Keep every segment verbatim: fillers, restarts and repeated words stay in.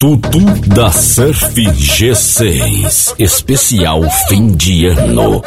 Tudo da Surf G seis, especial fim de ano.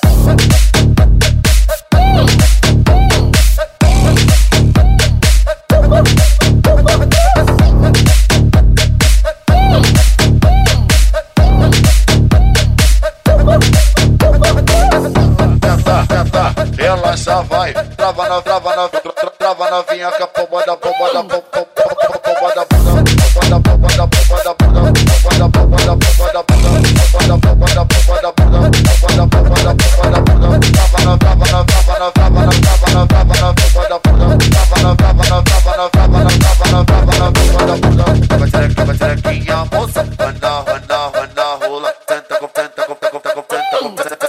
Ela já vai, trava na, trava na, trava novinha com a pomba da pomba da pomba da pomba da pomba da pomba da pomba da pomba da pomba da pomba da pomba da pomba da pomba da pomba da pomba da pomba da pomba da pomba da pomba trava na, trava na, trava na, trava na, trava na, trava na pomba da pomba trava na, trava na, trava na, trava na, trava na, trava na pomba da pomba vai ser vai ser quem a moça anda anda anda rola tenta com tenta com tenta com tenta com tenta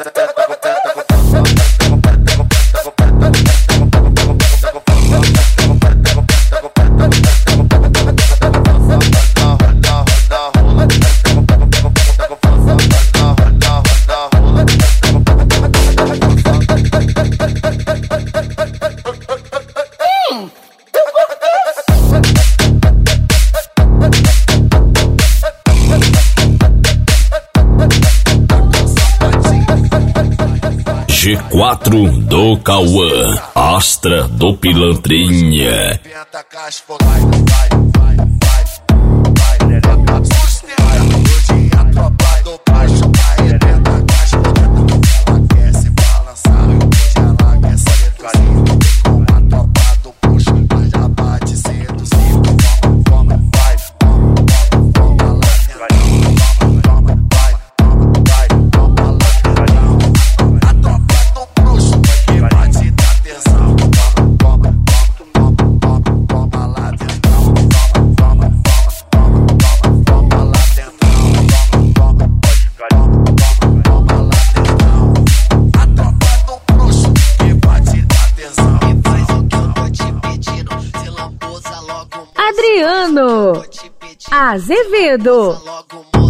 G quatro do Cauã, Astra do Pilantrinha. Adriano Azevedo.